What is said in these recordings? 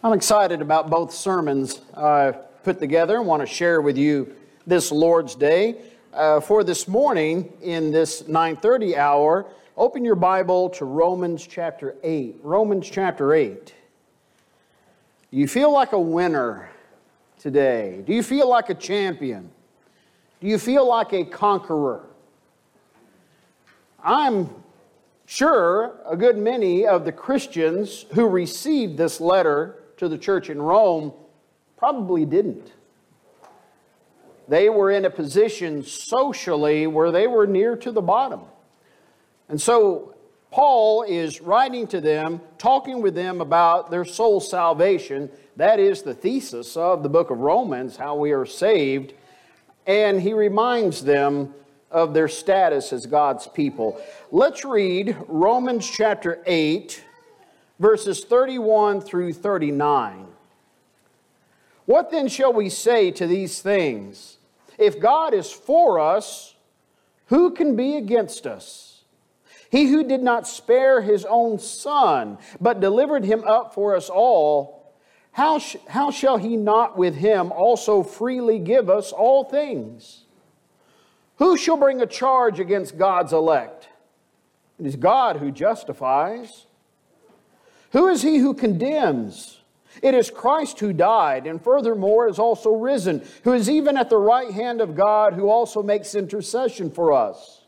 I'm excited about both sermons I've put together and want to share with you this Lord's Day. For this morning, in this 9:30 hour, open your Bible to Romans chapter 8. Romans chapter 8. Do you feel like a winner today? Do you feel like a champion? Do you feel like a conqueror? I'm sure a good many of the Christians who received this letter to the church in Rome probably didn't. They were in a position socially where they were near to the bottom. And so Paul is writing to them, talking with them about their soul salvation. That is the thesis of the book of Romans, how we are saved. And he reminds them of their status as God's people. Let's read Romans chapter 8, verses 31 through 39. What then shall we say to these things? If God is for us, who can be against us? He who did not spare his own Son, but delivered him up for us all, how shall he not with him also freely give us all things? Who shall bring a charge against God's elect? It is God who justifies. Who is he who condemns? It is Christ who died, and furthermore is also risen, who is even at the right hand of God, who also makes intercession for us.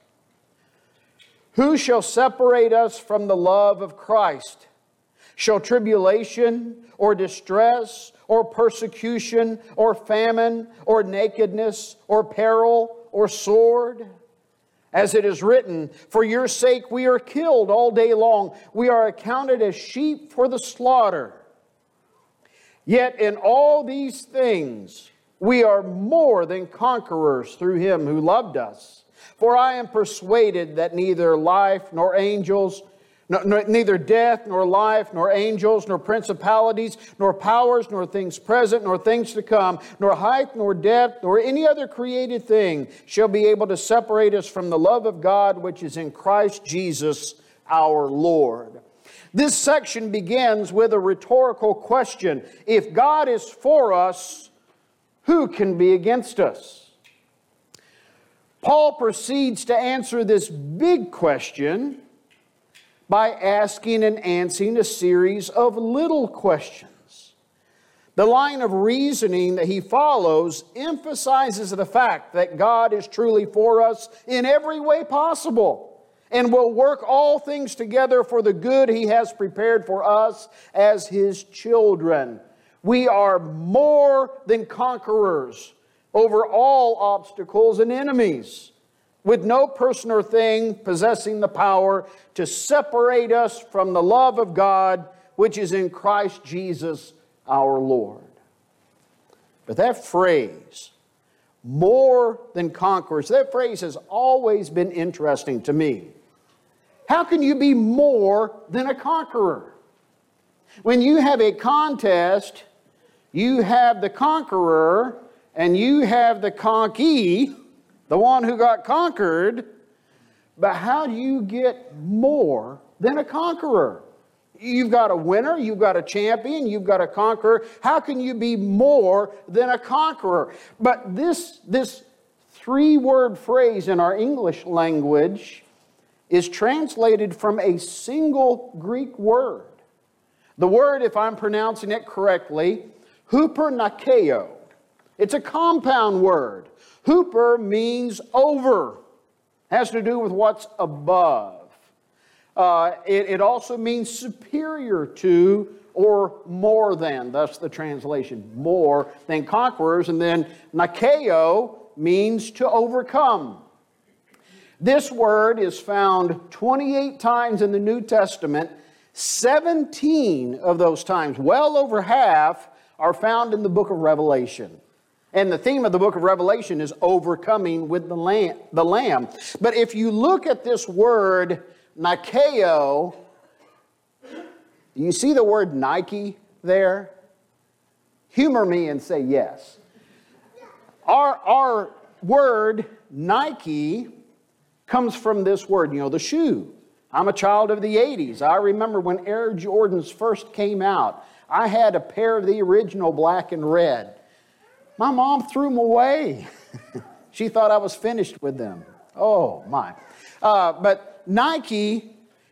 Who shall separate us from the love of Christ? Shall tribulation, or distress, or persecution, or famine, or nakedness, or peril, or sword? As it is written, for your sake we are killed all day long. We are accounted as sheep for the slaughter. Yet in all these things we are more than conquerors through Him who loved us. For I am persuaded that neither life nor angels, neither death nor life nor angels nor principalities nor powers nor things present nor things to come nor height nor depth nor any other created thing shall be able to separate us from the love of God which is in Christ Jesus our Lord. This section begins with a rhetorical question. If God is for us, who can be against us? Paul proceeds to answer this big question by asking and answering a series of little questions. The line of reasoning that he follows emphasizes the fact that God is truly for us in every way possible and will work all things together for the good He has prepared for us as His children. We are more than conquerors over all obstacles and enemies, with no person or thing possessing the power to separate us from the love of God, which is in Christ Jesus our Lord. But that phrase, more than conquerors, that phrase has always been interesting to me. How can you be more than a conqueror? When you have a contest, you have the conqueror and you have the conquee, the one who got conquered. But how do you get more than a conqueror? You've got a winner, you've got a champion, you've got a conqueror. How can you be more than a conqueror? But this three-word phrase in our English language is translated from a single Greek word. The word, if I'm pronouncing it correctly, hupernikeo. It's a compound word. Huper means over. Has to do with what's above. It also means superior to or more than. That's the translation. More than conquerors. And then nikeo means to overcome. This word is found 28 times in the New Testament. 17 of those times, well over half, are found in the book of Revelation. And the theme of the book of Revelation is overcoming with the Lamb. But if you look at this word, nikeo, you see the word Nike there? Humor me and say yes. Our word Nike comes from this word, the shoe. I'm a child of the 80s. I remember when Air Jordans first came out. I had a pair of the original black and red. My mom threw them away. She thought I was finished with them. Oh, my. But Nike,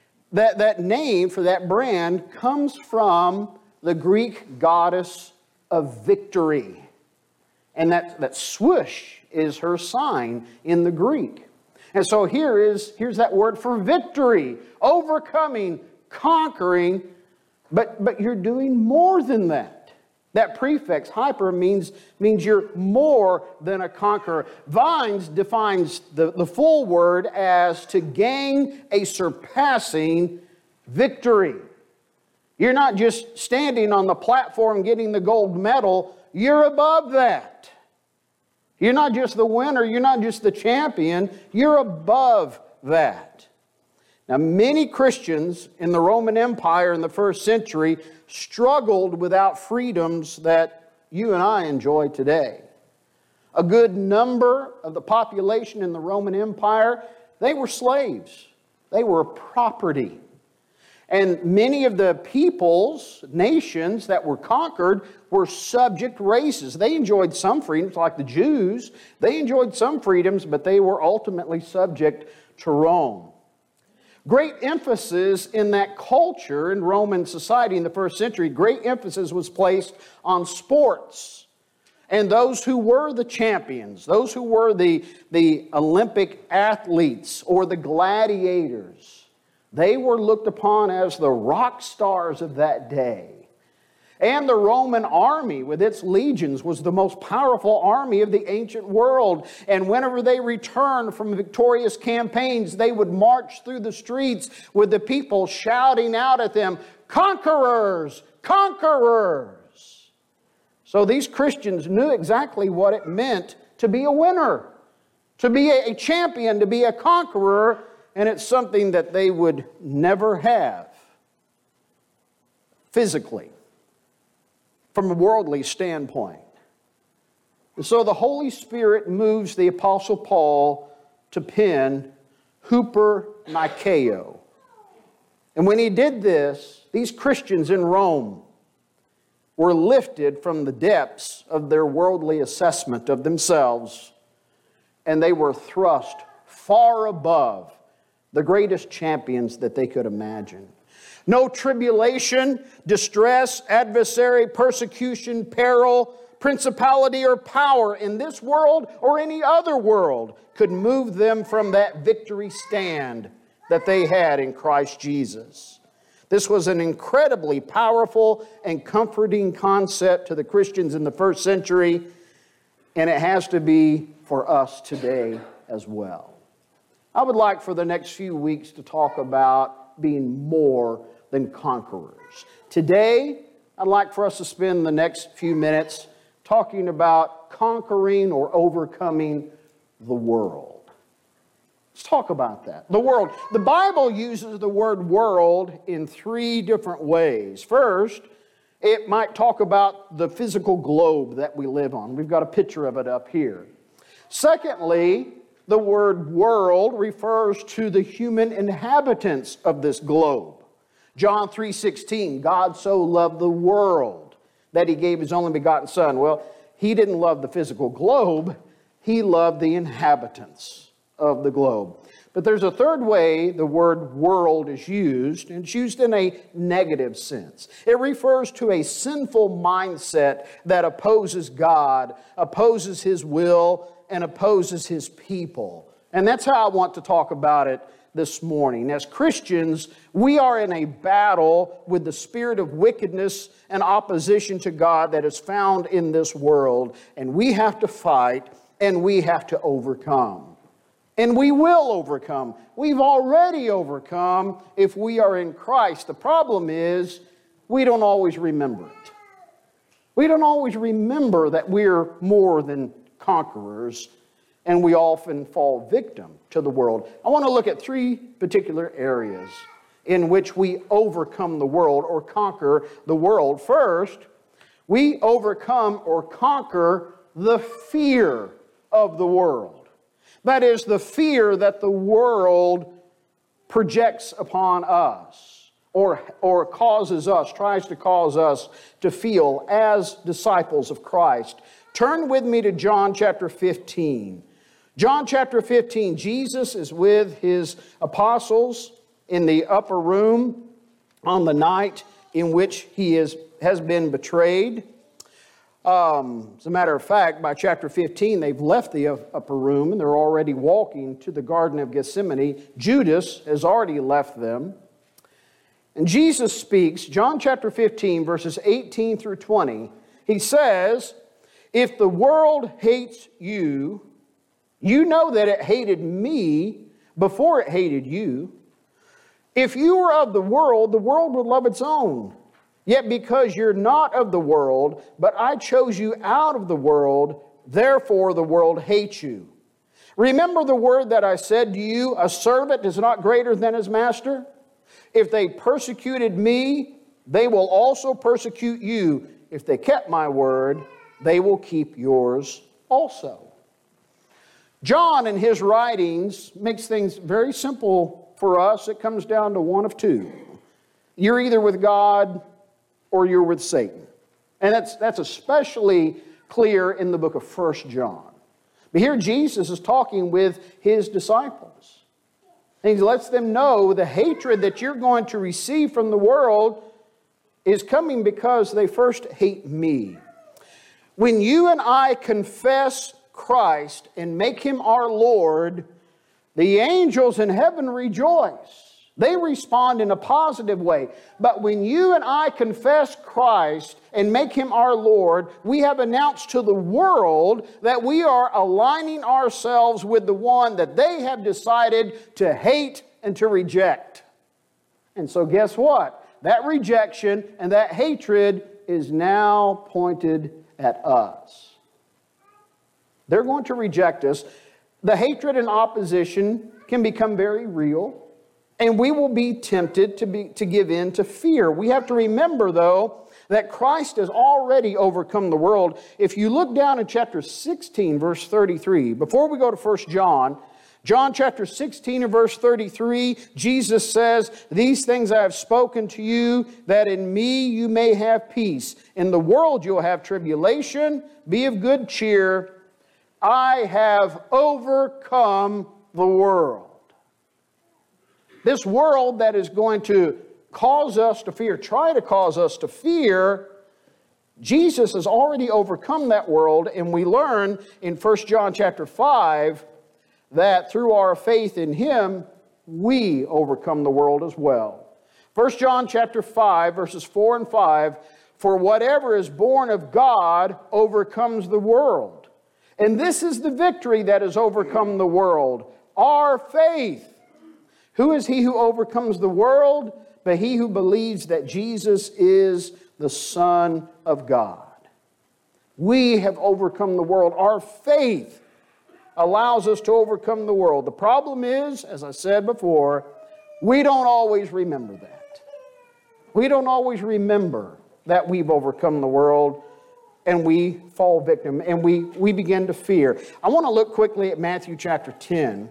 that name for that brand comes from the Greek goddess of victory. And that swoosh is her sign in the Greek. And so here's that word for victory, overcoming, conquering, but you're doing more than that. That prefix, hyper, means you're more than a conqueror. Vines defines the full word as to gain a surpassing victory. You're not just standing on the platform getting the gold medal, you're above that. You're not just the winner, you're not just the champion, you're above that. Now, many Christians in the Roman Empire in the first century struggled without freedoms that you and I enjoy today. A good number of the population in the Roman Empire, they were slaves. They were property. And many of the peoples, nations that were conquered were subject races. They enjoyed some freedoms, like the Jews. They enjoyed some freedoms, but they were ultimately subject to Rome. Great emphasis in that culture in Roman society in the first century, great emphasis was placed on sports. And those who were the champions, those who were the Olympic athletes or the gladiators, they were looked upon as the rock stars of that day. And the Roman army with its legions was the most powerful army of the ancient world. And whenever they returned from victorious campaigns, they would march through the streets with the people shouting out at them, "Conquerors! Conquerors!" So these Christians knew exactly what it meant to be a winner, to be a champion, to be a conqueror, and it's something that they would never have physically, from a worldly standpoint. And so the Holy Spirit moves the Apostle Paul to pen Huper Nikeo. And when he did this, these Christians in Rome were lifted from the depths of their worldly assessment of themselves, and they were thrust far above the greatest champions that they could imagine. No tribulation, distress, adversary, persecution, peril, principality, or power in this world or any other world could move them from that victory stand that they had in Christ Jesus. This was an incredibly powerful and comforting concept to the Christians in the first century, and it has to be for us today as well. I would like for the next few weeks to talk about being more than conquerors. Today, I'd like for us to spend the next few minutes talking about conquering or overcoming the world. Let's talk about that. The world. The Bible uses the word world in three different ways. First, it might talk about the physical globe that we live on. We've got a picture of it up here. Secondly, the word world refers to the human inhabitants of this globe. John 3:16, God so loved the world that He gave His only begotten Son. Well, He didn't love the physical globe. He loved the inhabitants of the globe. But there's a third way the word world is used, and it's used in a negative sense. It refers to a sinful mindset that opposes God, opposes His will, and opposes His people. And that's how I want to talk about it this morning. As Christians, we are in a battle with the spirit of wickedness and opposition to God that is found in this world. And we have to fight, and we have to overcome. And we will overcome. We've already overcome if we are in Christ. The problem is, we don't always remember it. We don't always remember that we're more than conquerors, and we often fall victim to the world. I want to look at three particular areas in which we overcome the world or conquer the world. First, we overcome or conquer the fear of the world. That is, the fear that the world projects upon us, or tries to cause us to feel as disciples of Christ. Turn with me to John chapter 15. John chapter 15, Jesus is with his apostles in the upper room on the night in which he has been betrayed. As a matter of fact, by chapter 15, they've left the upper room and they're already walking to the Garden of Gethsemane. Judas has already left them. And Jesus speaks, John chapter 15, verses 18 through 20. He says, "If the world hates you, you know that it hated me before it hated you. If you were of the world would love its own. Yet because you're not of the world, but I chose you out of the world, therefore the world hates you. Remember the word that I said to you, a servant is not greater than his master? If they persecuted me, they will also persecute you. If they kept my word, they will keep yours also." John in his writings makes things very simple for us. It comes down to one of two. You're either with God or you're with Satan. And that's especially clear in the book of 1 John. But here Jesus is talking with his disciples. And he lets them know the hatred that you're going to receive from the world is coming because they first hate me. When you and I confess Christ and make him our Lord, the angels in heaven rejoice. They respond in a positive way. But when you and I confess Christ and make him our Lord, we have announced to the world that we are aligning ourselves with the one that they have decided to hate and to reject. And so guess what? That rejection and that hatred is now pointed at us. They're going to reject us. The hatred and opposition can become very real. And we will be tempted to give in to fear. We have to remember, though, that Christ has already overcome the world. If you look down in chapter 16, verse 33, before we go to 1 John, John chapter 16 and verse 33, Jesus says, "These things I have spoken to you, that in me you may have peace. In the world you'll have tribulation. Be of good cheer. I have overcome the world." This world that is going to cause us to fear, try to cause us to fear, Jesus has already overcome that world, and we learn in 1 John chapter 5 that through our faith in him, we overcome the world as well. 1 John chapter 5, verses 4 and 5, "For whatever is born of God overcomes the world. And this is the victory that has overcome the world, our faith. Who is he who overcomes the world? But he who believes that Jesus is the Son of God." We have overcome the world. Our faith allows us to overcome the world. The problem is, as I said before, we don't always remember that. We don't always remember that we've overcome the world, and we fall victim, and we begin to fear. I want to look quickly at Matthew chapter 10.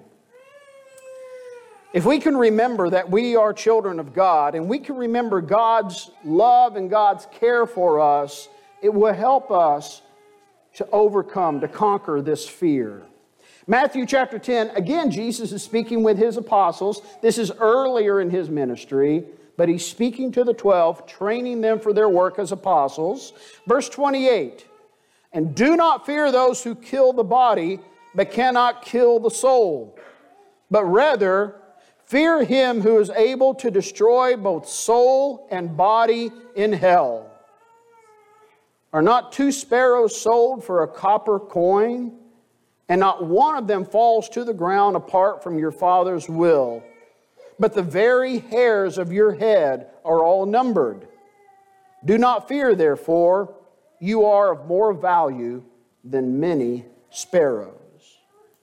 If we can remember that we are children of God, and we can remember God's love and God's care for us, it will help us to overcome, to conquer this fear. Matthew chapter 10, again, Jesus is speaking with his apostles. This is earlier in his ministry, but he's speaking to the 12, training them for their work as apostles. Verse 28, "And do not fear those who kill the body, but cannot kill the soul. But rather, fear him who is able to destroy both soul and body in hell. Are not 2 sparrows sold for a copper coin? And not one of them falls to the ground apart from your Father's will. But the very hairs of your head are all numbered. Do not fear, therefore, you are of more value than many sparrows."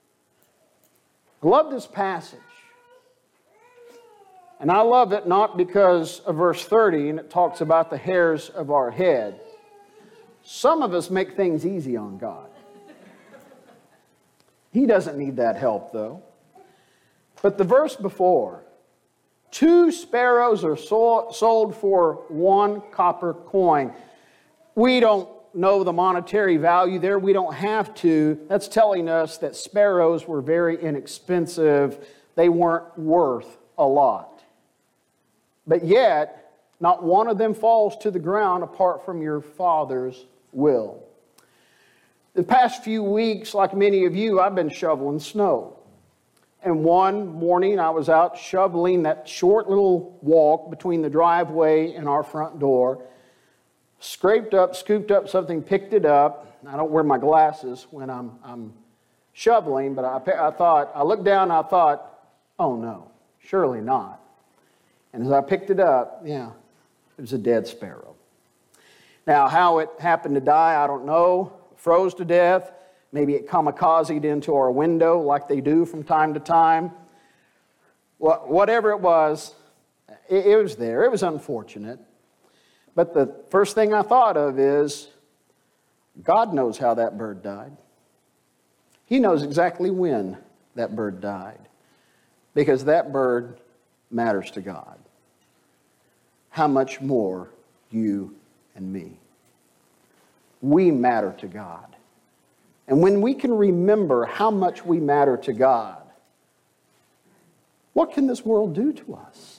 I love this passage. And I love it not because of verse 30, and it talks about the hairs of our head. Some of us make things easy on God. He doesn't need that help, though. But the verse before, 2 sparrows are sold for 1 copper coin. We don't know the monetary value there. We don't have to. That's telling us that sparrows were very inexpensive. They weren't worth a lot. But yet, not one of them falls to the ground apart from your Father's will. The past few weeks, like many of you, I've been shoveling snow. And one morning I was out shoveling that short little walk between the driveway and our front door. Scooped up something, picked it up. I don't wear my glasses when I'm shoveling, but I looked down and I thought, oh no, surely not. And as I picked it up, it was a dead sparrow. Now, how it happened to die, I don't know. Froze to death. Maybe it kamikazed into our window like they do from time to time. Whatever it was there. It was unfortunate. But the first thing I thought of is, God knows how that bird died. He knows exactly when that bird died. Because that bird matters to God. How much more you and me? We matter to God. And when we can remember how much we matter to God, what can this world do to us?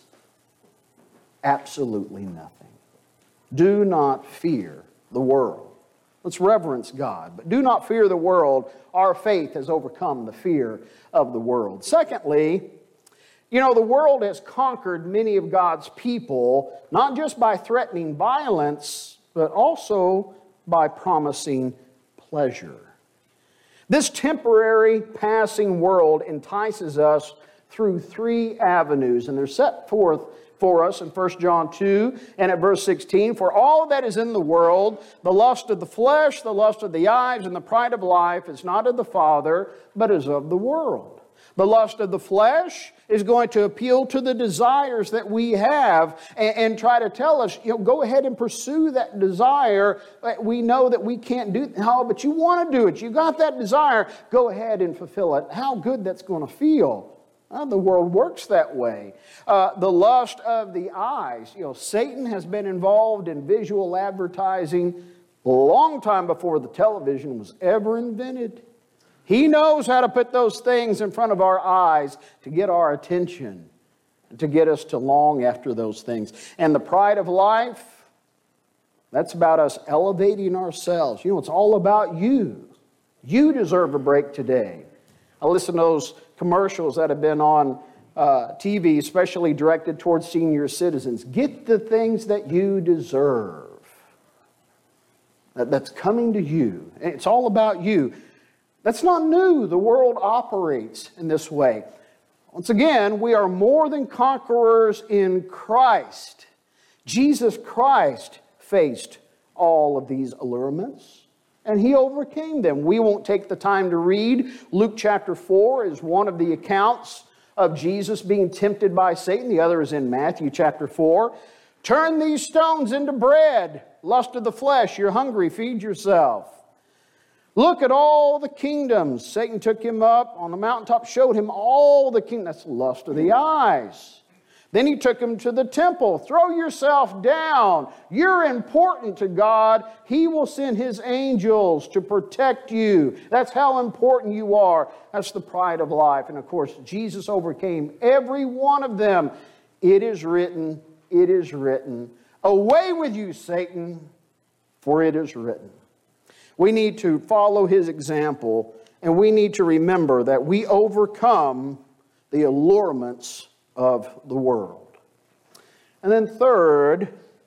Absolutely nothing. Do not fear the world. Let's reverence God. But do not fear the world. Our faith has overcome the fear of the world. Secondly, the world has conquered many of God's people, not just by threatening violence, but also by promising pleasure. This temporary passing world entices us through 3 avenues, and they're set forth for us in 1 John 2 and at verse 16. For all that is in the world, the lust of the flesh, the lust of the eyes, and the pride of life is not of the Father, but is of the world. The lust of the flesh is going to appeal to the desires that we have and try to tell us, go ahead and pursue that desire. We know that we can't do it. No, but you want to do it. You got that desire. Go ahead and fulfill it. How good that's going to feel. The world works that way. The lust of the eyes. Satan has been involved in visual advertising a long time before the television was ever invented. He knows how to put those things in front of our eyes to get our attention, to get us to long after those things. And the pride of life, that's about us elevating ourselves. It's all about you. You deserve a break today. I listen to those commercials that have been on TV, especially directed towards senior citizens. Get the things that you deserve. That's coming to you. It's all about you. That's not new. The world operates in this way. Once again, we are more than conquerors in Christ. Jesus Christ faced all of these allurements, and He overcame them. We won't take the time to read. Luke chapter 4 is one of the accounts of Jesus being tempted by Satan. The other is in Matthew chapter 4. Turn these stones into bread. Lust of the flesh, you're hungry, feed yourself. Look at all the kingdoms. Satan took him up on the mountaintop, showed him all the kingdoms. That's the lust of the eyes. Then he took him to the temple. Throw yourself down. You're important to God. He will send His angels to protect you. That's how important you are. That's the pride of life. And of course, Jesus overcame every one of them. It is written, it is written. Away with you, Satan, for it is written. We need to follow His example, and we need to remember that we overcome the allurements of the world. And then third,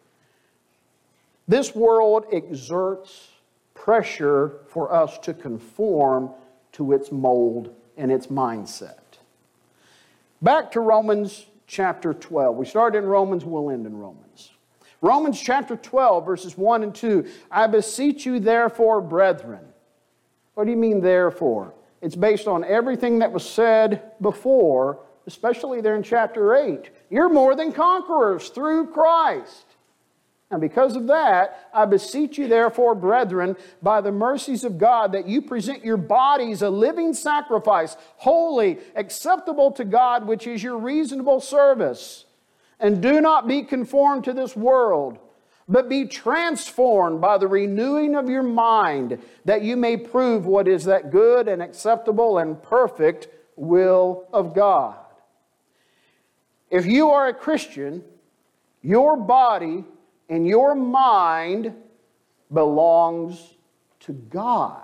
this world exerts pressure for us to conform to its mold and its mindset. Back to Romans chapter 12. We started in Romans, we'll end in Romans. Romans chapter 12, verses 1 and 2. I beseech you therefore, brethren. What do you mean therefore? It's based on everything that was said before, especially there in chapter 8. You're more than conquerors through Christ. And because of that, I beseech you therefore, brethren, by the mercies of God, that you present your bodies a living sacrifice, holy, acceptable to God, which is your reasonable service. And do not be conformed to this world, but be transformed by the renewing of your mind, that you may prove what is that good and acceptable and perfect will of God. If you are a Christian, your body and your mind belongs to God.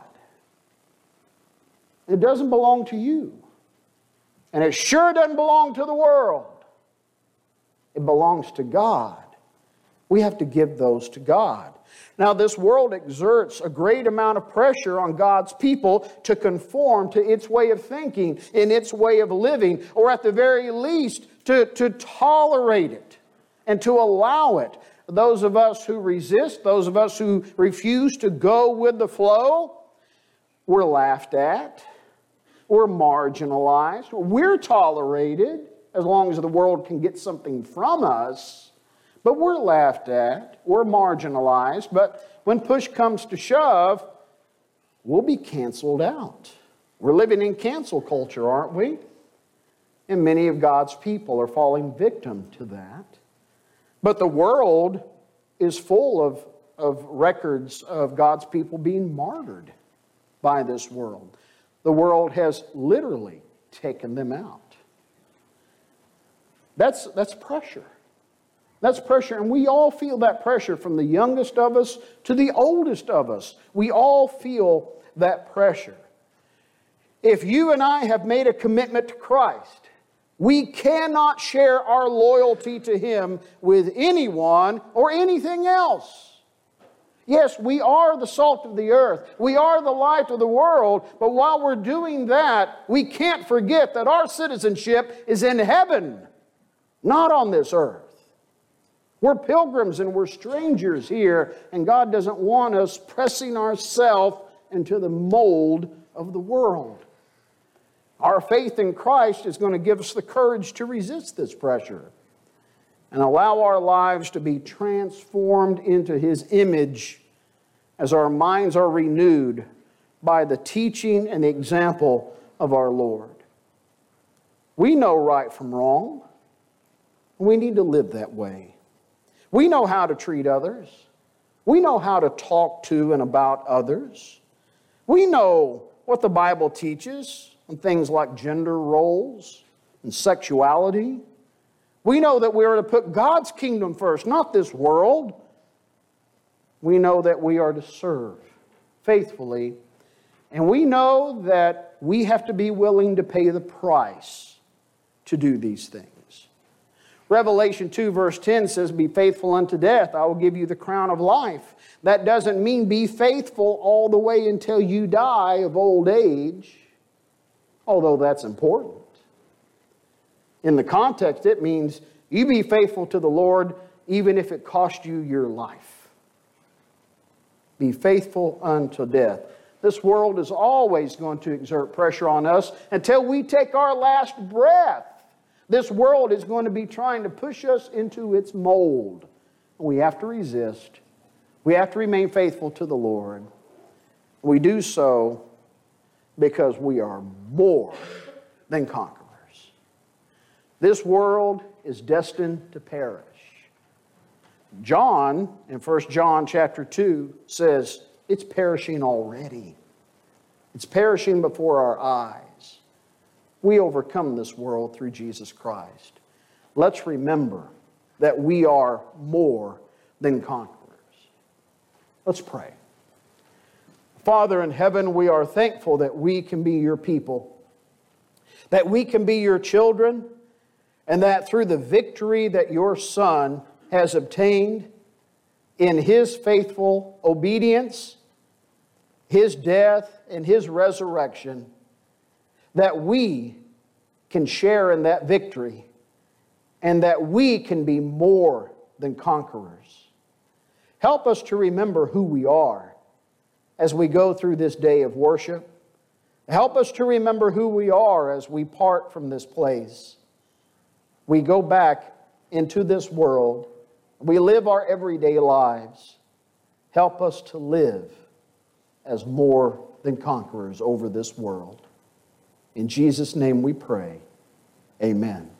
It doesn't belong to you. And it sure doesn't belong to the world. It belongs to God. We have to give those to God. Now, this world exerts a great amount of pressure on God's people to conform to its way of thinking, in its way of living, or at the very least, to tolerate it and to allow it. Those of us who resist, those of us who refuse to go with the flow, we're laughed at. We're marginalized. We're tolerated as long as the world can get something from us. But we're laughed at. We're marginalized. But when push comes to shove, we'll be canceled out. We're living in cancel culture, aren't we? And many of God's people are falling victim to that. But the world is full of records of God's people being martyred by this world. The world has literally taken them out. That's pressure. That's pressure, and we all feel that pressure from the youngest of us to the oldest of us. We all feel that pressure. If you and I have made a commitment to Christ, we cannot share our loyalty to Him with anyone or anything else. Yes, we are the salt of the earth. We are the light of the world. But while we're doing that, we can't forget that our citizenship is in heaven, not on this earth. We're pilgrims and we're strangers here, and God doesn't want us pressing ourselves into the mold of the world. Our faith in Christ is going to give us the courage to resist this pressure and allow our lives to be transformed into His image as our minds are renewed by the teaching and the example of our Lord. We know right from wrong. We need to live that way. We know how to treat others. We know how to talk to and about others. We know what the Bible teaches on things like gender roles and sexuality. We know that we are to put God's kingdom first, not this world. We know that we are to serve faithfully. And we know that we have to be willing to pay the price to do these things. Revelation 2 verse 10 says, "Be faithful unto death, I will give you the crown of life." That doesn't mean be faithful all the way until you die of old age, although that's important. In the context, it means you be faithful to the Lord even if it cost you your life. Be faithful unto death. This world is always going to exert pressure on us until we take our last breath. This world is going to be trying to push us into its mold. We have to resist. We have to remain faithful to the Lord. We do so because we are more than conquerors. This world is destined to perish. John, in 1 John chapter 2, says it's perishing already. It's perishing before our eyes. We overcome this world through Jesus Christ. Let's remember that we are more than conquerors. Let's pray. Father in heaven, we are thankful that we can be your people, that we can be your children, and that through the victory that your Son has obtained in His faithful obedience, His death, and His resurrection, that we can share in that victory and that we can be more than conquerors. Help us to remember who we are as we go through this day of worship. Help us to remember who we are as we part from this place. We go back into this world. We live our everyday lives. Help us to live as more than conquerors over this world. In Jesus' name we pray. Amen.